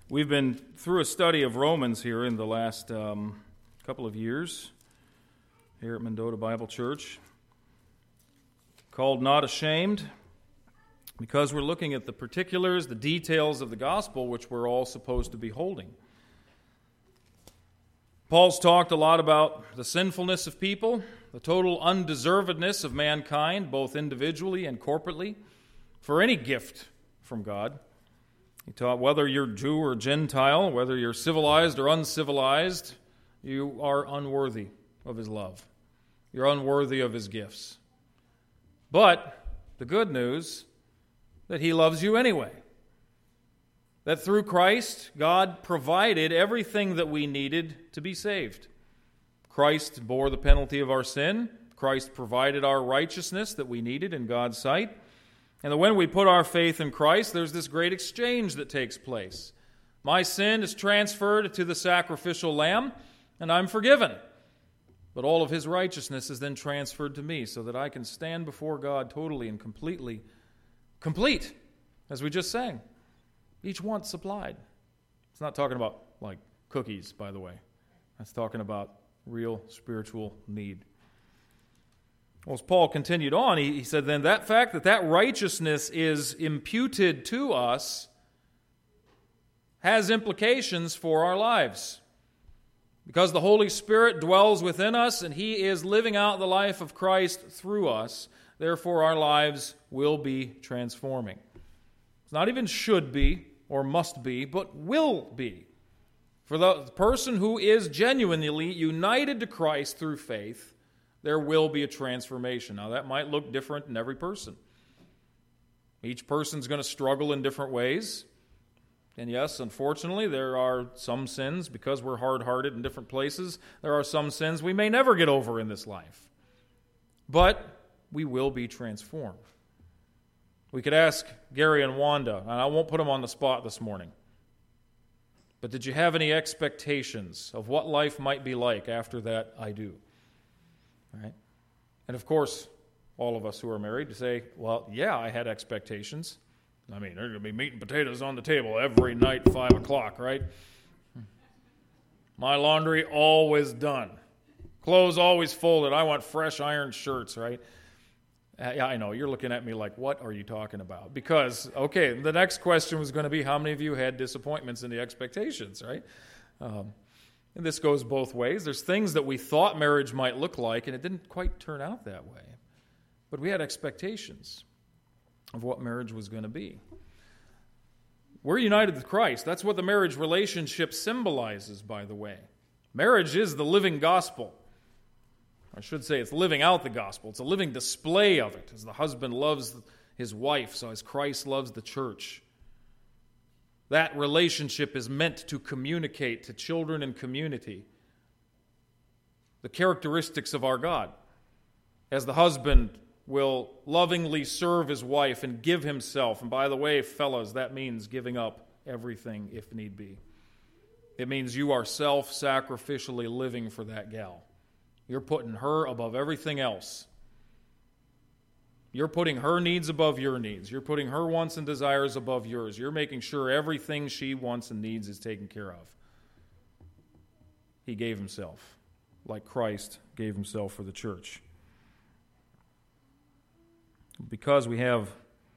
We've been through a study of Romans here in the last couple of years here at Mendota Bible Church, called Not Ashamed, because we're looking at the particulars, the details of the gospel, which we're all supposed to be holding. Paul's talked a lot about the sinfulness of people, the total undeservedness of mankind, both individually and corporately, for any gift from God. He taught whether you're Jew or Gentile, whether you're civilized or uncivilized, you are unworthy of His love. You're unworthy of His gifts. But the good news, that He loves you anyway. That through Christ, God provided everything that we needed to be saved. Christ bore the penalty of our sin. Christ provided our righteousness that we needed in God's sight. And that when we put our faith in Christ, there's this great exchange that takes place. My sin is transferred to the sacrificial lamb, and I'm forgiven. But all of His righteousness is then transferred to me so that I can stand before God totally and completely complete, as we just sang. Each want supplied. It's not talking about like cookies, by the way. That's talking about real spiritual need. Well, as Paul continued on, he said, then that fact that righteousness is imputed to us has implications for our lives. Because the Holy Spirit dwells within us and He is living out the life of Christ through us, therefore our lives will be transforming. It's not even should be or must be, but will be. For the person who is genuinely united to Christ through faith, there will be a transformation. Now, that might look different in every person. Each person's going to struggle in different ways. And yes, unfortunately, there are some sins, because we're hard-hearted in different places, there are some sins we may never get over in this life. But we will be transformed. We could ask Gary and Wanda, and I won't put them on the spot this morning, but did you have any expectations of what life might be like after that I do? Right? And of course, all of us who are married say, well, yeah, I had expectations. I mean, there's going to be meat and potatoes on the table every night, 5 o'clock, right? My laundry always done. Clothes always folded. I want fresh ironed shirts, right? Yeah, I know. You're looking at me like, what are you talking about? Because, okay, the next question was going to be, how many of you had disappointments in the expectations, right? And this goes both ways. There's things that we thought marriage might look like, and it didn't quite turn out that way. But we had expectations of what marriage was going to be. We're united with Christ. That's what the marriage relationship symbolizes, by the way. Marriage is the living gospel. I should say it's living out the gospel. It's a living display of it, as the husband loves his wife, so as Christ loves the church. That relationship is meant to communicate to children and community the characteristics of our God. As the husband will lovingly serve his wife and give himself. And by the way, fellas, that means giving up everything if need be. It means you are self-sacrificially living for that gal. You're putting her above everything else. You're putting her needs above your needs. You're putting her wants and desires above yours. You're making sure everything she wants and needs is taken care of. He gave Himself, like Christ gave Himself for the church. Because we have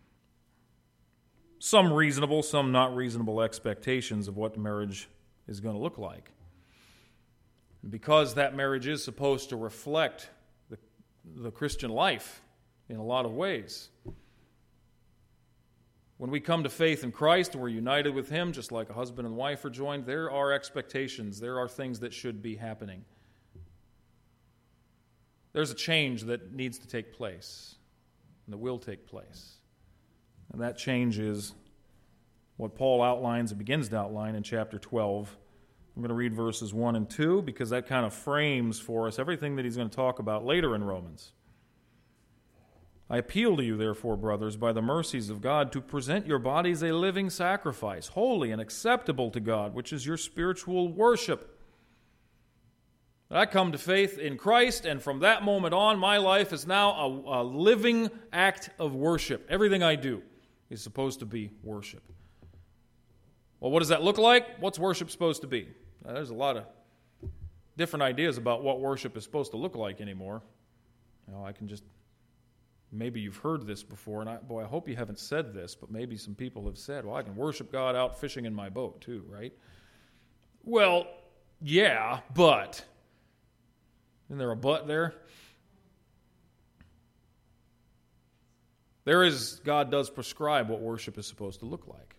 some reasonable, some not reasonable expectations of what marriage is going to look like. And because that marriage is supposed to reflect the Christian life in a lot of ways. When we come to faith in Christ and we're united with Him, just like a husband and wife are joined, there are expectations. There are things that should be happening. There's a change that needs to take place and that will take place. And that change is what Paul outlines and begins to outline in chapter 12. I'm going to read verses 1 and 2 because that kind of frames for us everything that he's going to talk about later in Romans. I appeal to you, therefore, brothers, by the mercies of God, to present your bodies a living sacrifice, holy and acceptable to God, which is your spiritual worship. I come to faith in Christ, and from that moment on, my life is now a living act of worship. Everything I do is supposed to be worship. Well, what does that look like? What's worship supposed to be? Now, there's a lot of different ideas about what worship is supposed to look like anymore. I can just, maybe you've heard this before, and I hope you haven't said this, but maybe some people have said, well, I can worship God out fishing in my boat too, right? Well, yeah, but. Isn't there a but there? God does prescribe what worship is supposed to look like.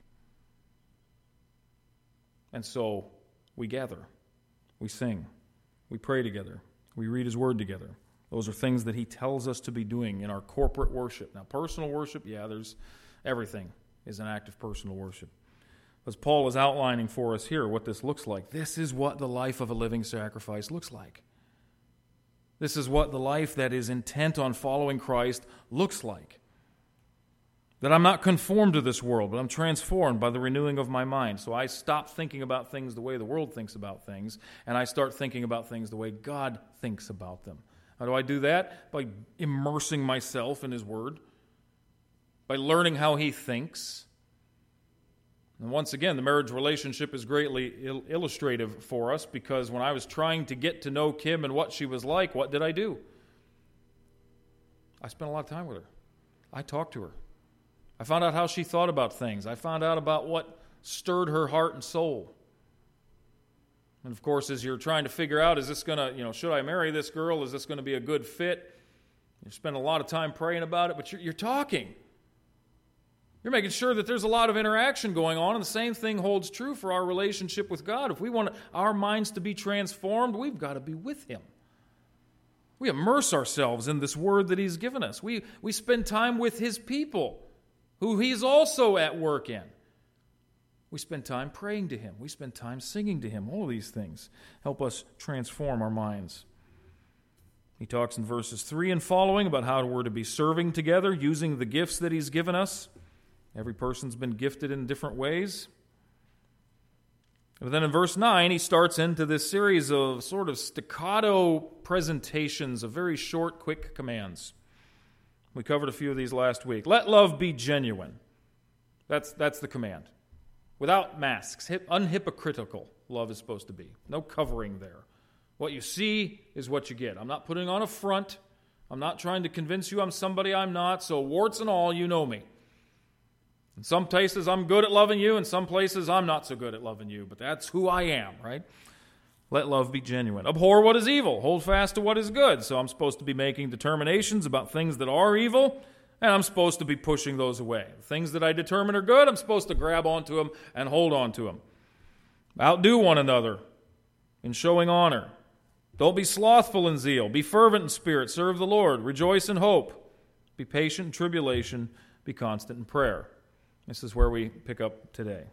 And so we gather, we sing, we pray together, we read His Word together. Those are things that He tells us to be doing in our corporate worship. Now, personal worship, there's everything is an act of personal worship. As Paul is outlining for us here what this looks like, this is what the life of a living sacrifice looks like. This is what the life that is intent on following Christ looks like. That I'm not conformed to this world, but I'm transformed by the renewing of my mind. So I stop thinking about things the way the world thinks about things, and I start thinking about things the way God thinks about them. How do I do that? By immersing myself in His Word, by learning how He thinks. And once again, the marriage relationship is greatly illustrative for us, because when I was trying to get to know Kim and what she was like, what did I do? I spent a lot of time with her. I talked to her. I found out how she thought about things. I found out about what stirred her heart and soul. And of course, as you're trying to figure out, is this going to, should I marry this girl? Is this going to be a good fit? You spend a lot of time praying about it, but you're talking. You're making sure that there's a lot of interaction going on, and the same thing holds true for our relationship with God. If we want our minds to be transformed, we've got to be with Him. We immerse ourselves in this Word that He's given us. We spend time with His people, who He's also at work in. We spend time praying to Him. We spend time singing to Him. All of these things help us transform our minds. He talks in verses 3 and following about how we're to be serving together, using the gifts that He's given us. Every person's been gifted in different ways. But then in verse 9, he starts into this series of sort of staccato presentations of very short, quick commands. We covered a few of these last week. Let love be genuine. That's the command. Without masks, unhypocritical love is supposed to be. No covering there. What you see is what you get. I'm not putting on a front. I'm not trying to convince you I'm somebody I'm not, so warts and all, you know me. In some places I'm good at loving you, in some places I'm not so good at loving you, but that's who I am, right? Let love be genuine. Abhor what is evil. Hold fast to what is good. So I'm supposed to be making determinations about things that are evil, and I'm supposed to be pushing those away. The things that I determine are good, I'm supposed to grab onto them and hold on to them. Outdo one another in showing honor. Don't be slothful in zeal. Be fervent in spirit. Serve the Lord. Rejoice in hope. Be patient in tribulation. Be constant in prayer. This is where we pick up today.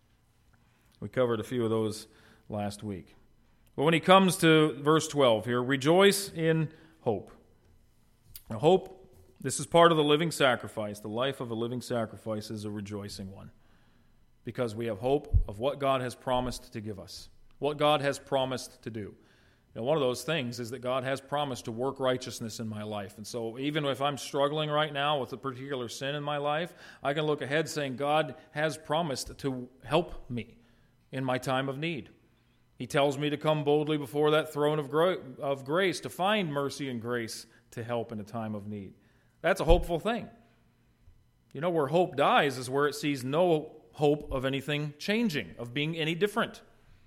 We covered a few of those last week. But when he comes to verse 12 here, rejoice in hope. Now, hope, this is part of the living sacrifice. The life of a living sacrifice is a rejoicing one, because we have hope of what God has promised to give us, what God has promised to do. One of those things is that God has promised to work righteousness in my life. And so even if I'm struggling right now with a particular sin in my life, I can look ahead saying God has promised to help me in my time of need. He tells me to come boldly before that throne of grace to find mercy and grace to help in a time of need. That's a hopeful thing. Where hope dies is where it sees no hope of anything changing, of being any different.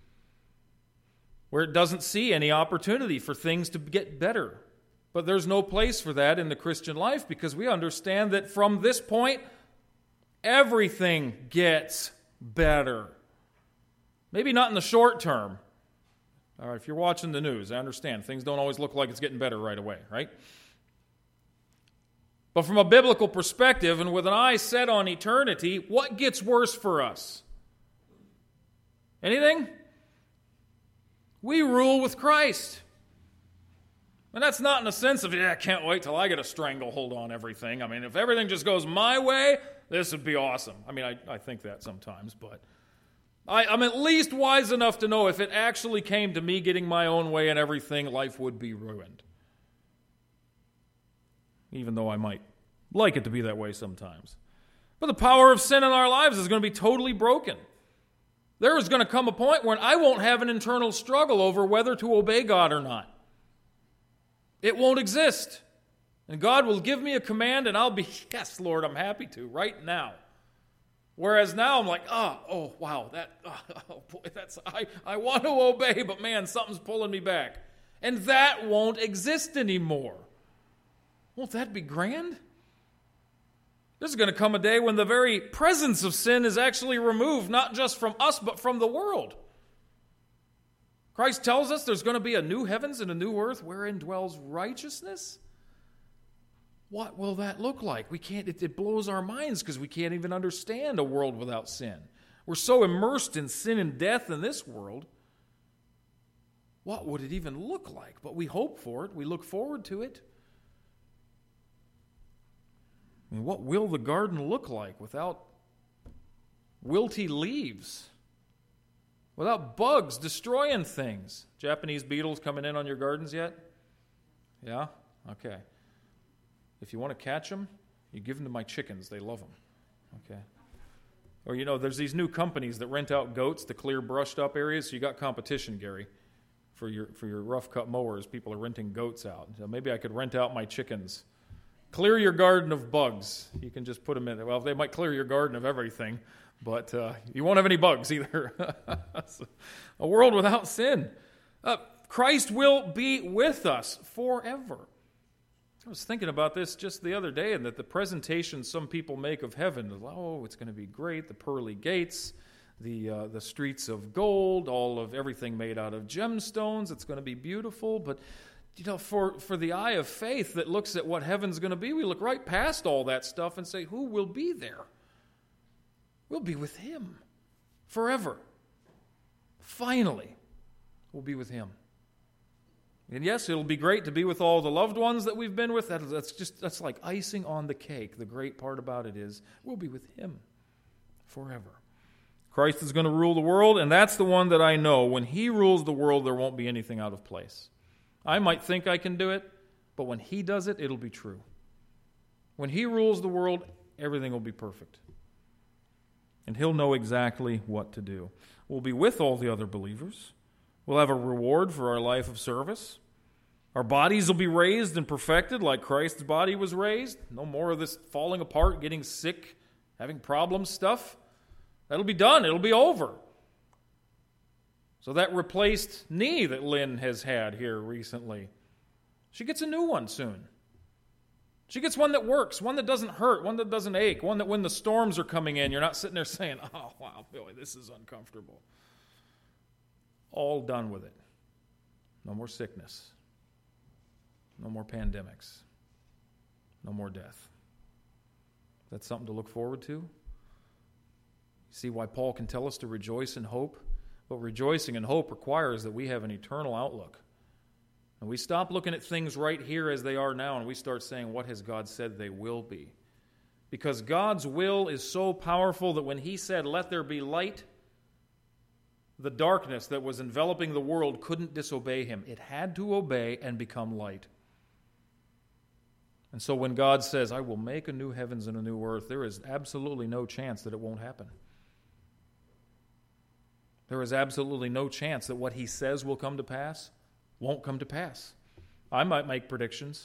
Where it doesn't see any opportunity for things to get better. But there's no place for that in the Christian life, because we understand that from this point, everything gets better. Maybe not in the short term. All right, if you're watching the news, I understand things don't always look like it's getting better right away, right? But from a biblical perspective, and with an eye set on eternity, what gets worse for us? Anything? We rule with Christ. And that's not in the sense of, I can't wait till I get a stranglehold on everything. I mean, if everything just goes my way, this would be awesome. I mean, I think that sometimes, but I'm at least wise enough to know if it actually came to me getting my own way and everything, life would be ruined. Even though I might like it to be that way sometimes. But the power of sin in our lives is going to be totally broken. There is going to come a point when I won't have an internal struggle over whether to obey God or not. It won't exist. And God will give me a command and I'll be, yes, Lord, I'm happy to, right now. Whereas now I'm like, oh wow, I want to obey, but man, something's pulling me back. And that won't exist anymore. Won't that be grand? There's going to come a day when the very presence of sin is actually removed, not just from us, but from the world. Christ tells us there's going to be a new heavens and a new earth wherein dwells righteousness. What will that look like? It blows our minds because we can't even understand a world without sin. We're so immersed in sin and death in this world. What would it even look like? But we hope for it. We look forward to it. I mean, what will the garden look like without wilty leaves? Without bugs destroying things? Japanese beetles coming in on your gardens yet? Yeah? Okay. If you want to catch them, you give them to my chickens. They love them. Okay. Or, there's these new companies that rent out goats to clear brushed up areas. So you got competition, Gary, for your rough cut mowers. People are renting goats out. So maybe I could rent out my chickens. Clear your garden of bugs. You can just put them in there. Well, they might clear your garden of everything, but you won't have any bugs either. A world without sin. Christ will be with us forever. I was thinking about this just the other day, and that the presentation some people make of heaven is, it's going to be great, the pearly gates, the streets of gold, all of everything made out of gemstones. It's going to be beautiful, but for the eye of faith that looks at what heaven's going to be, we look right past all that stuff and say, who will be there? We'll be with Him forever. Finally, we'll be with Him. And yes, it'll be great to be with all the loved ones that we've been with. That's like icing on the cake. The great part about it is we'll be with Him forever. Christ is going to rule the world, and that's the one that I know. When He rules the world, there won't be anything out of place. I might think I can do it, but when He does it, it'll be true. When He rules the world, everything will be perfect. And He'll know exactly what to do. We'll be with all the other believers. We'll have a reward for our life of service. Our bodies will be raised and perfected like Christ's body was raised. No more of this falling apart, getting sick, having problems stuff. That'll be done. It'll be over. So that replaced knee that Lynn has had here recently, she gets a new one soon. She gets one that works, one that doesn't hurt, one that doesn't ache, one that when the storms are coming in, you're not sitting there saying, oh, wow, Billy, this is uncomfortable. All done with it. No more sickness. No more pandemics. No more death. That's something to look forward to. See why Paul can tell us to rejoice in hope? But rejoicing in hope requires that we have an eternal outlook. And we stop looking at things right here as they are now, and we start saying, what has God said they will be? Because God's will is so powerful that when He said, let there be light, the darkness that was enveloping the world couldn't disobey Him. It had to obey and become light. And so when God says, I will make a new heavens and a new earth, there is absolutely no chance that it won't happen. There is absolutely no chance that what He says will come to pass won't come to pass. I might make predictions,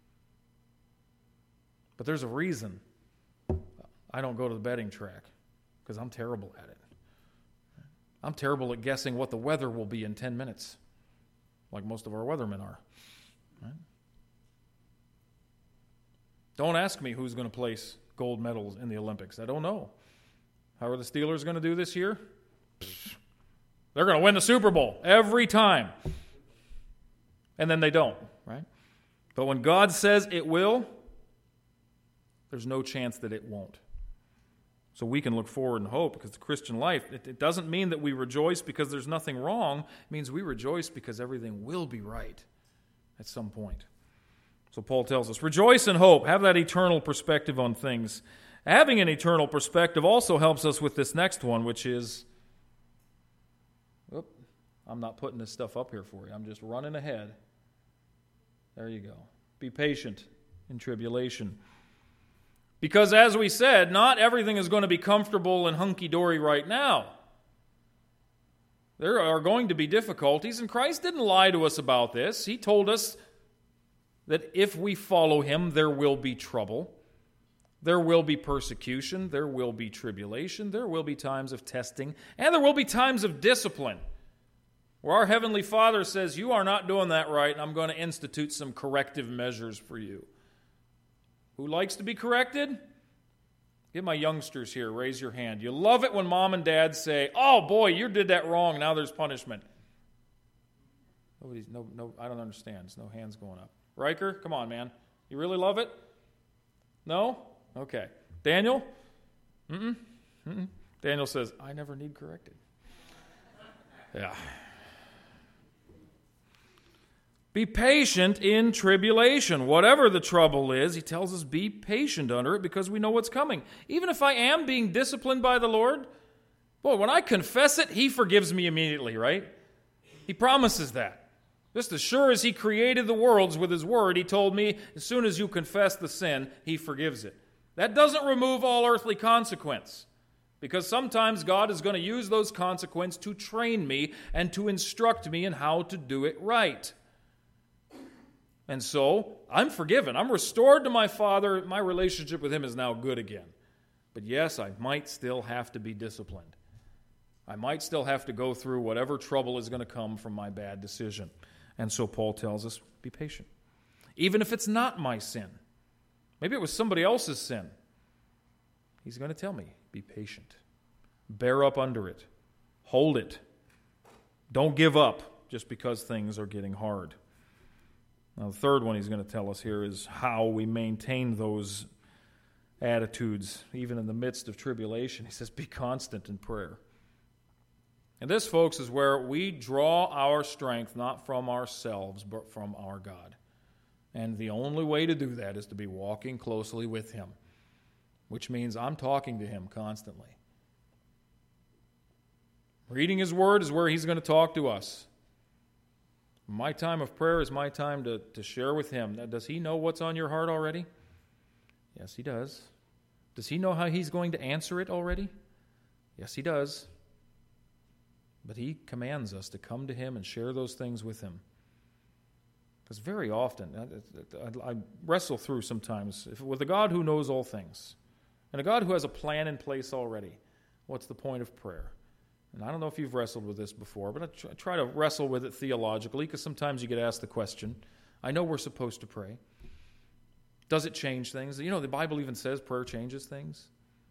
but there's a reason I don't go to the betting track, because I'm terrible at it. I'm terrible at guessing what the weather will be in 10 minutes, like most of our weathermen are. Right? Don't ask me who's going to place gold medals in the Olympics. I don't know. How are the Steelers going to do this year? They're going to win the Super Bowl every time. And then they don't, right? But when God says it will, there's no chance that it won't. So we can look forward and hope, because the Christian life, it doesn't mean that we rejoice because there's nothing wrong. It means we rejoice because everything will be right at some point. So Paul tells us, rejoice in hope. Have that eternal perspective on things. Having an eternal perspective also helps us with this next one, which is, I'm not putting this stuff up here for you. I'm just running ahead. There you go. Be patient in tribulation. Because as we said, not everything is going to be comfortable and hunky-dory right now. There are going to be difficulties, and Christ didn't lie to us about this. He told us that if we follow him, there will be trouble. There will be persecution. There will be tribulation. There will be times of testing. And there will be times of discipline, where our Heavenly Father says, you are not doing that right, and I'm going to institute some corrective measures for you. Who likes to be corrected? Get my youngsters here. Raise your hand. You love it when mom and dad say, oh boy, you did that wrong. Now there's punishment. No, I don't understand. There's no hands going up. Riker, come on, man. You really love it? No? Okay. Daniel? Daniel says, I never need corrected. Yeah. Be patient in tribulation. Whatever the trouble is, he tells us be patient under it because we know what's coming. Even if I am being disciplined by the Lord, boy, when I confess it, he forgives me immediately, right? He promises that. Just as sure as he created the worlds with his word, he told me, as soon as you confess the sin, he forgives it. That doesn't remove all earthly consequence, because sometimes God is going to use those consequences to train me and to instruct me in how to do it right. And so, I'm forgiven. I'm restored to my Father. My relationship with him is now good again. But yes, I might still have to be disciplined. I might still have to go through whatever trouble is going to come from my bad decision. And so Paul tells us, be patient. Even if it's not my sin. Maybe it was somebody else's sin. He's going to tell me, be patient. Bear up under it. Hold it. Don't give up just because things are getting hard. Now, the third one he's going to tell us here is how we maintain those attitudes, even in the midst of tribulation. He says, be constant in prayer. And this, folks, is where we draw our strength not from ourselves, but from our God. And the only way to do that is to be walking closely with him, which means I'm talking to him constantly. Reading his word is where he's going to talk to us. My time of prayer is my time to share with him. Now, does he know what's on your heart already? Yes, he does. Does he know how he's going to answer it already? Yes, he does. But he commands us to come to him and share those things with him. Because very often, I wrestle through sometimes with a God who knows all things, and a God who has a plan in place already. What's the point of prayer? And I don't know if you've wrestled with this before, but I try to wrestle with it theologically, because sometimes you get asked the question. I know we're supposed to pray. Does it change things? You know, the Bible even says prayer changes things.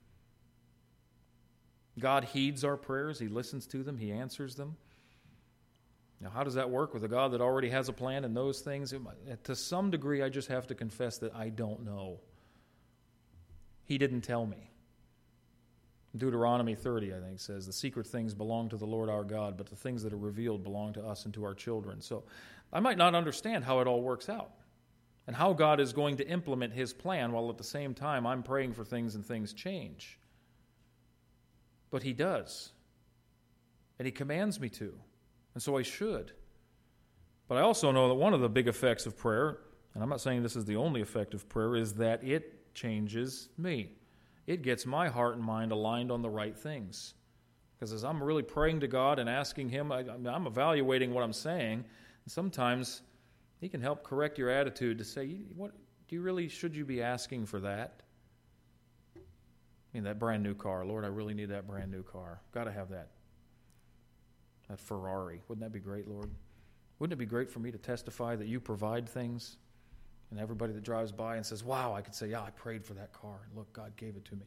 God heeds our prayers. He listens to them. He answers them. Now, how does that work with a God that already has a plan and knows things? To some degree, I just have to confess that I don't know. He didn't tell me. Deuteronomy 30, I think, says, the secret things belong to the Lord our God, but the things that are revealed belong to us and to our children. So I might not understand how it all works out and how God is going to implement his plan while at the same time I'm praying for things and things change. But he does. And he commands me to. And so I should. But I also know that one of the big effects of prayer, and I'm not saying this is the only effect of prayer, is that it changes me. It gets my heart and mind aligned on the right things. Because as I'm really praying to God and asking him, I'm evaluating what I'm saying. And sometimes he can help correct your attitude to say, "What should you be asking for that? I mean, that brand new car. Lord, I really need that brand new car. Got to have that Ferrari. Wouldn't that be great, Lord? Wouldn't it be great for me to testify that you provide things? And everybody that drives by and says, wow, I could say, yeah, I prayed for that car. And look, God gave it to me.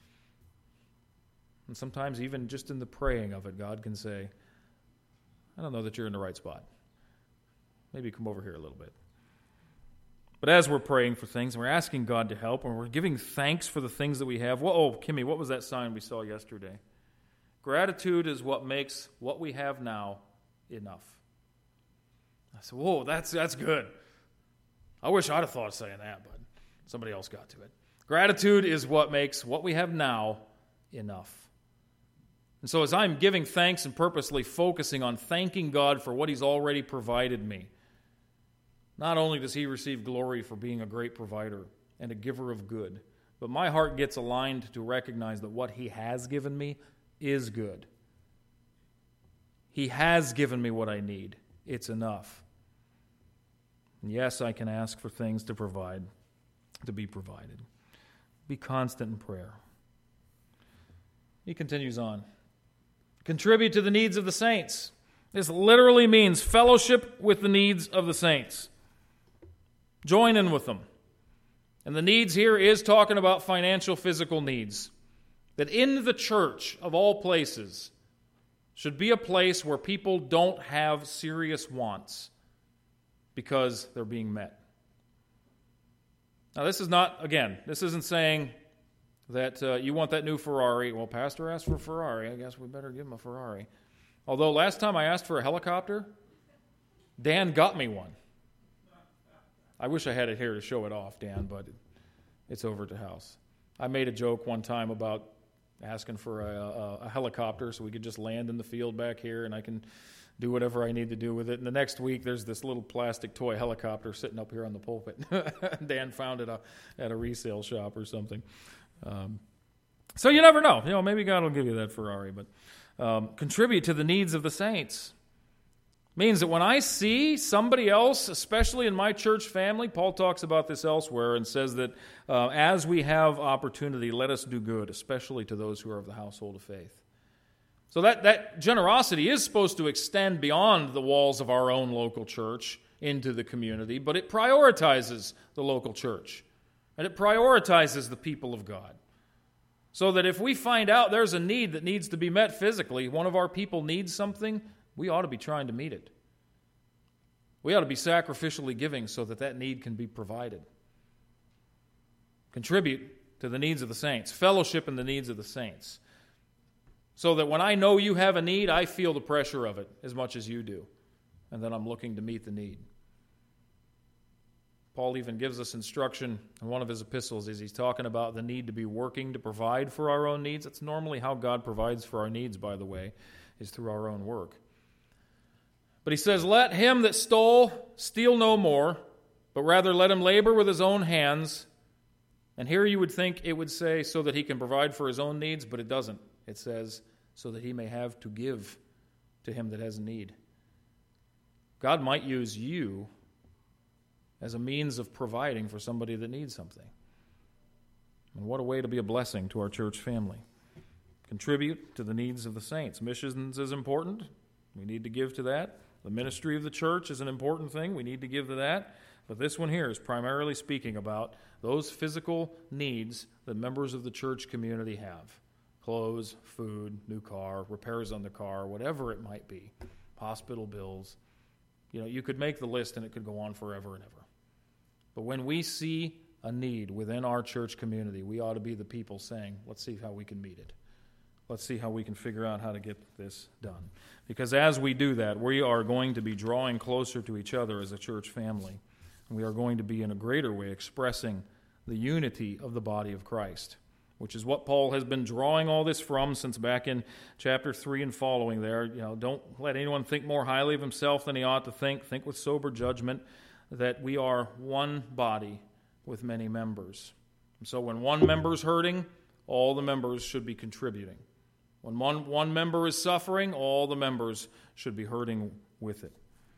And sometimes even just in the praying of it, God can say, I don't know that you're in the right spot. Maybe come over here a little bit. But as we're praying for things, and we're asking God to help, and we're giving thanks for the things that we have. Kimmy, what was that sign we saw yesterday? Gratitude is what makes what we have now enough. I said, whoa, that's good. I wish I'd have thought of saying that, but somebody else got to it. Gratitude is what makes what we have now enough. And so as I'm giving thanks and purposely focusing on thanking God for what he's already provided me, not only does he receive glory for being a great provider and a giver of good, but my heart gets aligned to recognize that what he has given me is good. He has given me what I need. It's enough. And yes, I can ask for things to be provided. Be constant in prayer. He continues on. Contribute to the needs of the saints. This literally means fellowship with the needs of the saints. Join in with them. And the needs here is talking about financial, physical needs. That in the church, of all places, should be a place where people don't have serious wants because they're being met. Now, this isn't saying that you want that new Ferrari. Well, Pastor asked for a Ferrari. I guess we better give him a Ferrari. Although last time I asked for a helicopter, Dan got me one. I wish I had it here to show it off, Dan, but it's over at the house. I made a joke one time about asking for a helicopter so we could just land in the field back here and I can do whatever I need to do with it. And the next week, there's this little plastic toy helicopter sitting up here on the pulpit. Dan found it at a resale shop or something. So you never know. Maybe God will give you that Ferrari. But contribute to the needs of the saints. Means that when I see somebody else, especially in my church family, Paul talks about this elsewhere and says that as we have opportunity, let us do good, especially to those who are of the household of faith. So that generosity is supposed to extend beyond the walls of our own local church into the community, but it prioritizes the local church, and it prioritizes the people of God. So that if we find out there's a need that needs to be met physically, one of our people needs something, we ought to be trying to meet it. We ought to be sacrificially giving so that need can be provided. Contribute to the needs of the saints. Fellowship in the needs of the saints. So that when I know you have a need, I feel the pressure of it as much as you do. And then I'm looking to meet the need. Paul even gives us instruction in one of his epistles as he's talking about the need to be working to provide for our own needs. That's normally how God provides for our needs, by the way, is through our own work. But he says, let him that stole steal no more, but rather let him labor with his own hands. And here you would think it would say so that he can provide for his own needs, but it doesn't. It says so that he may have to give to him that has need. God might use you as a means of providing for somebody that needs something. And what a way to be a blessing to our church family. Contribute to the needs of the saints. Missions is important. We need to give to that. The ministry of the church is an important thing. We need to give to that. But this one here is primarily speaking about those physical needs that members of the church community have. Clothes, food, new car, repairs on the car, whatever it might be. Hospital bills. You could make the list and it could go on forever and ever. But when we see a need within our church community, we ought to be the people saying, let's see how we can meet it. Let's see how we can figure out how to get this done. Because as we do that, we are going to be drawing closer to each other as a church family. And we are going to be in a greater way expressing the unity of the body of Christ, which is what Paul has been drawing all this from since back in chapter 3 and following there. Don't let anyone think more highly of himself than he ought to think. Think with sober judgment that we are one body with many members. And so when one member is hurting, all the members should be contributing. When one member is suffering, all the members should be hurting with it.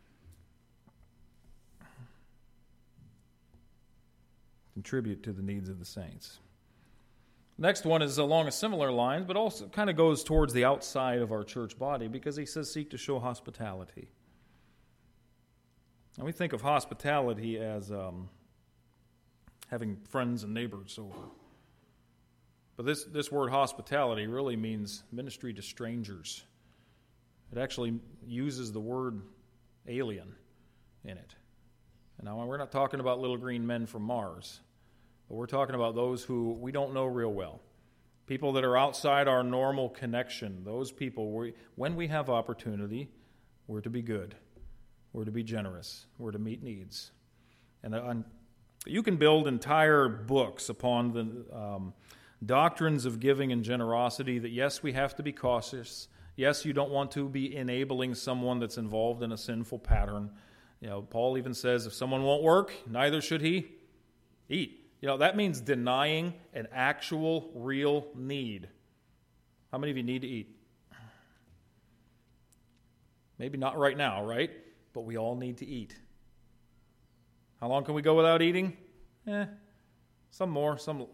Contribute to the needs of the saints. Next one is along a similar line, but also kind of goes towards the outside of our church body because he says seek to show hospitality. And we think of hospitality as having friends and neighbors over. But this word hospitality really means ministry to strangers. It actually uses the word alien in it. And now we're not talking about little green men from Mars, but we're talking about those who we don't know real well. People that are outside our normal connection. Those people, when we have opportunity, we're to be good. We're to be generous. We're to meet needs. And you can build entire books upon the doctrines of giving and generosity that, yes, we have to be cautious. Yes, you don't want to be enabling someone that's involved in a sinful pattern. Paul even says if someone won't work, neither should he eat. That means denying an actual, real need. How many of you need to eat? Maybe not right now, right? But we all need to eat. How long can we go without eating? Some more, some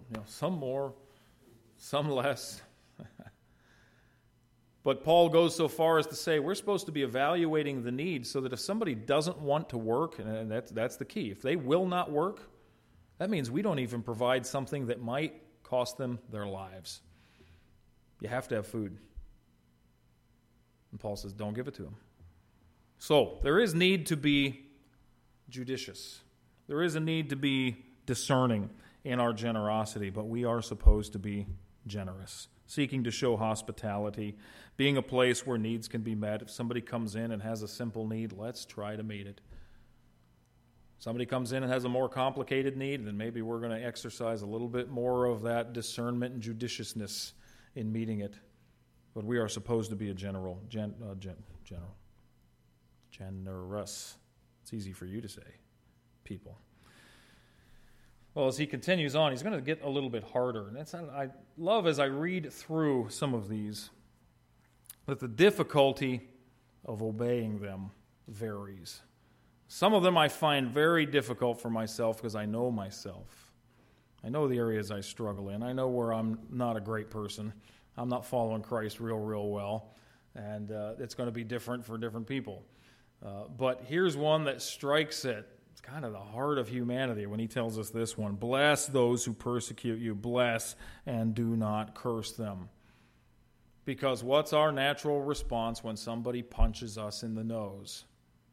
less. But Paul goes so far as to say we're supposed to be evaluating the need so that if somebody doesn't want to work, and that's the key, if they will not work, that means we don't even provide something that might cost them their lives. You have to have food. And Paul says, don't give it to them. So, there is need to be judicious. There is a need to be discerning in our generosity, but we are supposed to be generous, seeking to show hospitality, being a place where needs can be met. If somebody comes in and has a simple need, let's try to meet it. Somebody comes in and has a more complicated need, then maybe we're going to exercise a little bit more of that discernment and judiciousness in meeting it. But we are supposed to be a generous. It's easy for you to say, people. Well, as he continues on, he's going to get a little bit harder. And I love, as I read through some of these, that the difficulty of obeying them varies. Some of them I find very difficult for myself because I know myself. I know the areas I struggle in. I know where I'm not a great person. I'm not following Christ real well. And it's going to be different for different people. But here's one that strikes at it's kind of the heart of humanity when he tells us this one. Bless those who persecute you. Bless and do not curse them. Because what's our natural response when somebody punches us in the nose?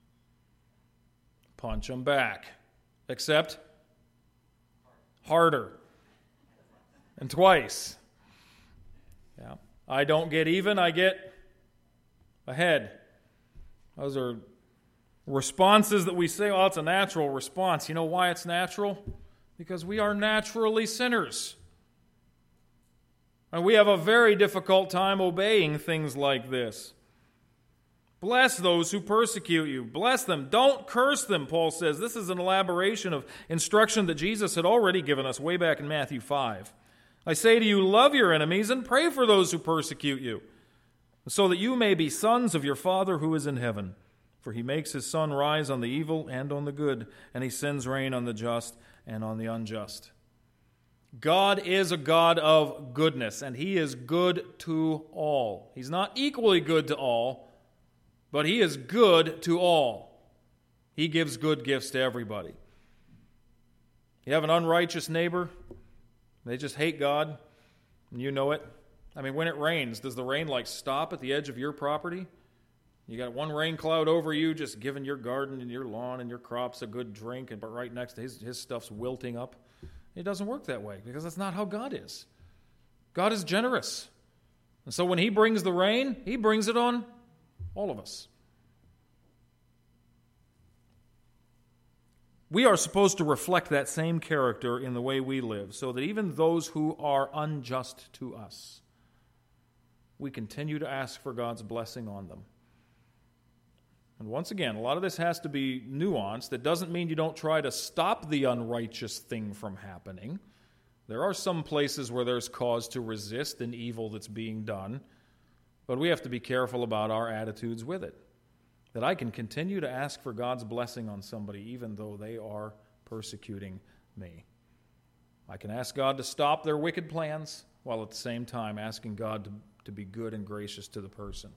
Punch them back. Except harder. And twice. Yeah. I don't get even, I get ahead. Those are responses that we say, it's a natural response. You know why it's natural? Because we are naturally sinners. And we have a very difficult time obeying things like this. Bless those who persecute you. Bless them. Don't curse them, Paul says. This is an elaboration of instruction that Jesus had already given us way back in Matthew 5. I say to you, love your enemies and pray for those who persecute you, so that you may be sons of your Father who is in heaven. For he makes his sun rise on the evil and on the good, and he sends rain on the just and on the unjust. God is a God of goodness, and he is good to all. He's not equally good to all, but he is good to all. He gives good gifts to everybody. You have an unrighteous neighbor, they just hate God, and you know it. I mean, when it rains, does the rain stop at the edge of your property? You got one rain cloud over you, just giving your garden and your lawn and your crops a good drink, but right next to his stuff's wilting up. It doesn't work that way because that's not how God is. God is generous. And so when he brings the rain, he brings it on all of us. We are supposed to reflect that same character in the way we live, so that even those who are unjust to us, we continue to ask for God's blessing on them. And once again, a lot of this has to be nuanced. That doesn't mean you don't try to stop the unrighteous thing from happening. There are some places where there's cause to resist an evil that's being done, but we have to be careful about our attitudes with it. That I can continue to ask for God's blessing on somebody even though they are persecuting me. I can ask God to stop their wicked plans while at the same time asking God to be good and gracious to the person.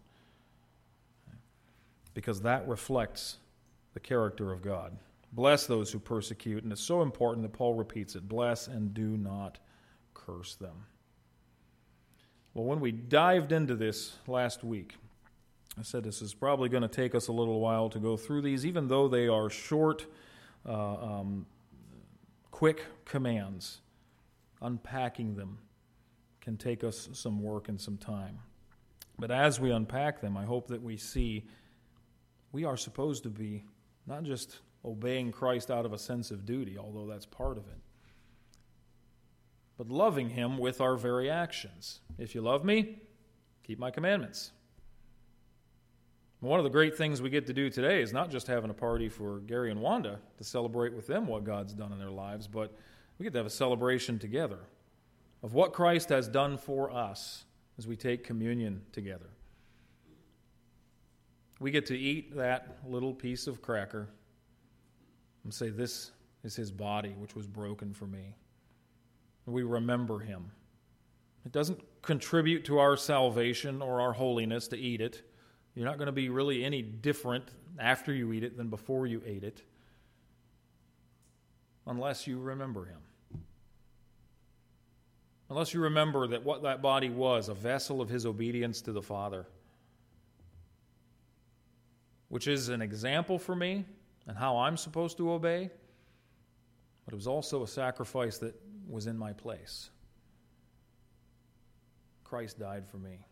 Because that reflects the character of God. Bless those who persecute, and it's so important that Paul repeats it. Bless and do not curse them. Well, when we dived into this last week, I said this is probably going to take us a little while to go through these, even though they are short, quick commands. Unpacking them can take us some work and some time. But as we unpack them, I hope that we see we are supposed to be not just obeying Christ out of a sense of duty, although that's part of it, but loving him with our very actions. If you love me, keep my commandments. One of the great things we get to do today is not just having a party for Gary and Wanda to celebrate with them what God's done in their lives, but we get to have a celebration together of what Christ has done for us as we take communion together. we get to eat that little piece of cracker and say, this is his body, which was broken for me. And we remember him. It doesn't contribute to our salvation or our holiness to eat it. You're not going to be really any different after you eat it than before you ate it, unless you remember him. Unless you remember that what that body was, a vessel of his obedience to the Father, which is an example for me and how I'm supposed to obey, but it was also a sacrifice that was in my place. Christ died for me.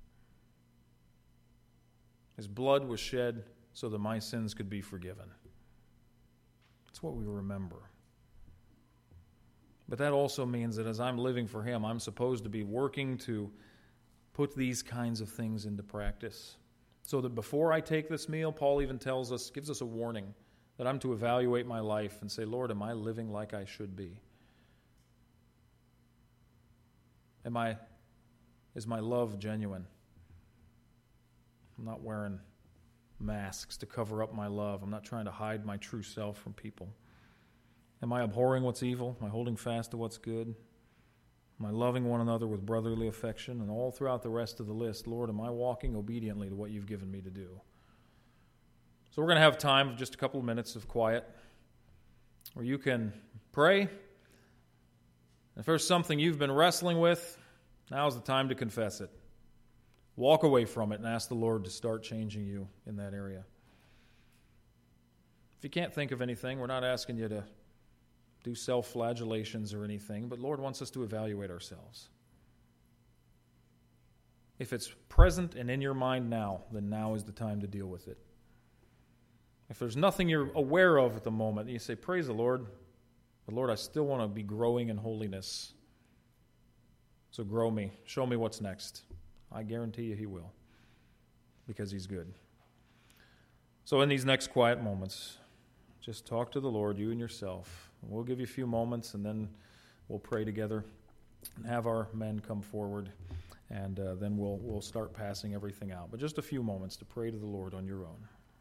His blood was shed so that my sins could be forgiven. That's what we remember. But that also means that as I'm living for him, I'm supposed to be working to put these kinds of things into practice. So that before I take this meal, Paul even tells us, gives us a warning, that I'm to evaluate my life and say, Lord, am I living like I should be? Is my love genuine? I'm not wearing masks to cover up my love. I'm not trying to hide my true self from people. Am I abhorring what's evil? Am I holding fast to what's good? Am I loving one another with brotherly affection? And all throughout the rest of the list, Lord, am I walking obediently to what you've given me to do? So we're going to have time of just a couple of minutes of quiet where you can pray. If there's something you've been wrestling with, now's the time to confess it. Walk away from it and ask the Lord to start changing you in that area. If you can't think of anything, we're not asking you to do self-flagellations or anything, but Lord wants us to evaluate ourselves. If it's present and in your mind now, then now is the time to deal with it. If there's nothing you're aware of at the moment, you say, praise the Lord, but Lord, I still want to be growing in holiness. So grow me. Show me what's next. I guarantee you he will, because he's good. So in these next quiet moments, just talk to the Lord, you and yourself. We'll give you a few moments, and then we'll pray together and have our men come forward, and then we'll start passing everything out. But just a few moments to pray to the Lord on your own.